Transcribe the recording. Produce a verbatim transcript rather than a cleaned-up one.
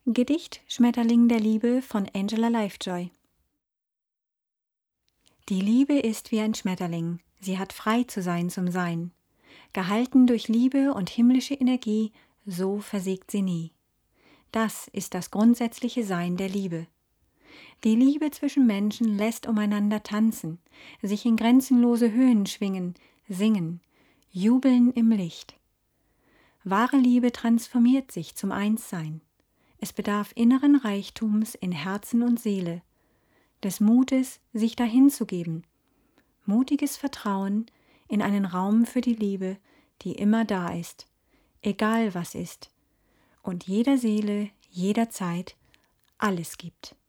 Gedicht Schmetterling der Liebe von Angela Lifejoy. Die Liebe ist wie ein Schmetterling, sie hat frei zu sein zum Sein. Gehalten durch Liebe und himmlische Energie, so versiegt sie nie. Das ist das grundsätzliche Sein der Liebe. Die Liebe zwischen Menschen lässt umeinander tanzen, sich in grenzenlose Höhen schwingen, singen, jubeln im Licht. Wahre Liebe transformiert sich zum Einssein. Es bedarf inneren Reichtums in Herzen und Seele, des Mutes, sich dahinzugeben, mutiges Vertrauen in einen Raum für die Liebe, die immer da ist, egal was ist, und jeder Seele, jederzeit alles gibt.